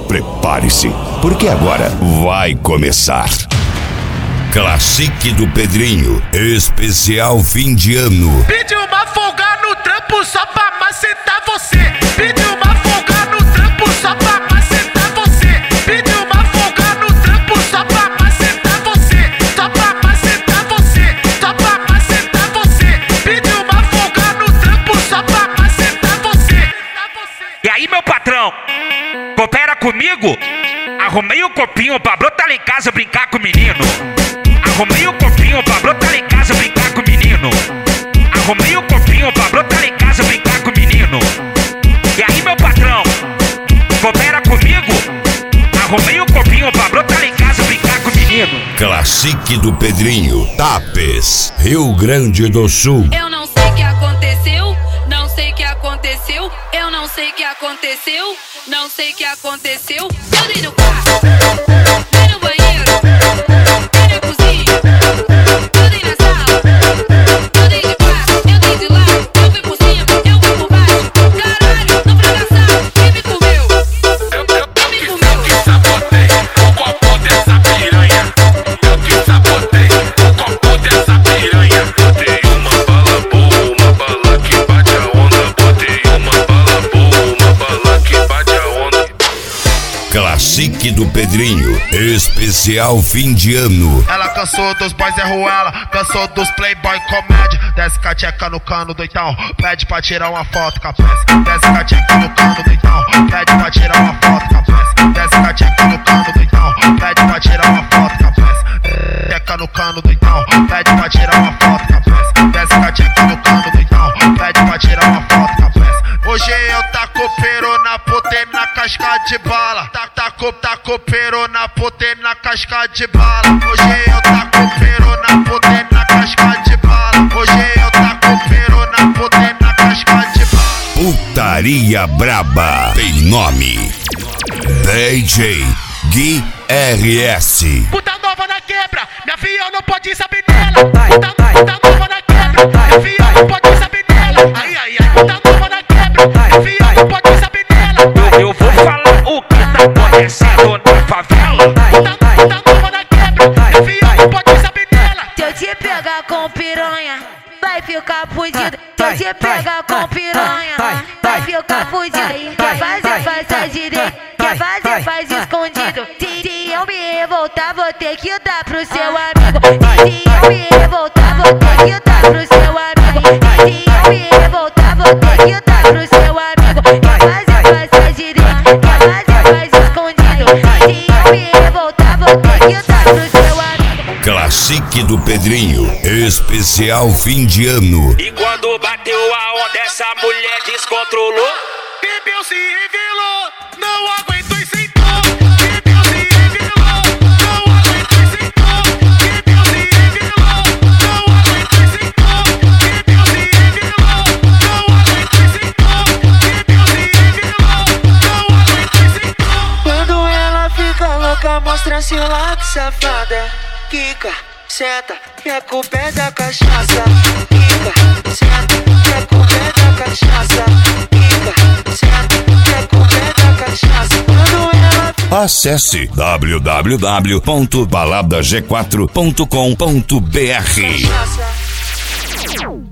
prepare-se, porque agora vai começar. Classique do Pedrinho, especial fim de ano. Pedi uma folga no trampo só pra macetar você. Pedi uma folga no trampo só pra macetar você. Pedi uma folga no trampo só pra macetar você. Só pra macetar você. Só pra macetar você. Pedi uma folga no trampo só pra macetar você. E aí, meu patrão, coopera comigo? Arrumei um copinho pra brotar lá em casa brincar com o menino. Arrumei um copinho pra brotar lá em casa brincar com o menino. Arrumei um copinho pra brotar lá em casa brincar com o menino. E aí, meu patrão, coopera comigo? Arrumei um copinho pra brotar lá em casa brincar com o menino. Classique do Pedrinho, Tapes, Rio Grande do Sul. Eu não sei o que aconteceu, não sei o que aconteceu. Eu não sei o que aconteceu, não sei o que aconteceu. Eu dei no quarto, dei no banheiro, dei na cozinha, eu dei na sala, eu dei de quatro, eu dei de lado, eu fui por cima, eu fui por baixo. Caralho, não fracassado, quem me comeu? Eu me comeu. Eu que sabotei o copo dessa piranha. Eu que sabotei o copo dessa piranha. Botei uma bala boa, uma bala que bate a onda. Botei uma bala boa, uma bala que bate a onda. Classique do Pedrinho, especial fim de ano. Ela cansou dos boys é ruela, cansou dos playboy comédia. Desce com a tcheca no cano doidão, pede pra tirar uma foto com a peça. Desce com a tcheca no cano doidão, pede pra tirar uma foto com a peça. Desce com a tcheca no cano doidão, pede pra tirar uma foto com a peça. Tcheca no cano doidão, pede pra tirar uma foto com a peça. Desce com a tcheca no cano doidão, pede pra tirar uma foto com a peça. Hoje eu taco peru na puta e na casca de bala. Taco peru na puta e na casca de bala. Hoje eu taco peru na puta e na casca de bala. Hoje eu taco peru na puta e na casca de bala. Putaria Braba tem nome: DJ Gui RS. Puta nova na quebra, minha filha não pode saber nela. Puta nova na quebra, minha filha não pode saber nela. Ai, ai, ai, puta nova na quebra, minha filha não pode saber nela. Eu vou falar o que tá acontecendo na favela. Puta nova na quebra, minha filha não pode saber nela. Se eu te pegar com piranha, vai ficar fudido. Se eu te pegar com piranha, vai ficar fudido. Quer fazer, faz a direita. Quer fazer, faz escondido. Se eu me revoltar, vou ter que dar pro seu amigo. Se eu me revoltar, vou ter que dar pro seu amigo. Se eu me revoltar, vou ter que dar pro seu amigo. Quer fazer, faz a direita. Quer fazer, faz escondido. Se eu me revoltar, vou ter que dar pro seu amigo. Classique do Pedrinho, especial fim de ano. E quando bateu a onda, essa mulher descontrolou. Bebeu, se revelou, não aguentou e sentou. Bebeu, se revelou, não aguentou e sentou. Bebeu, se revelou, não aguentou e sentou. Bebeu, se revelou, não aguentou e sentou. Bebeu, se revelou, não aguentou e sentou. Quando ela fica louca, mostra seu lado safada. Quica, senta, que a culpa é da cachaça. Quica, senta, que a culpa é da cachaça. Quica, senta, que a culpa é da cachaça. Quando ela Acesse www.baladag4.com.br. cachaça.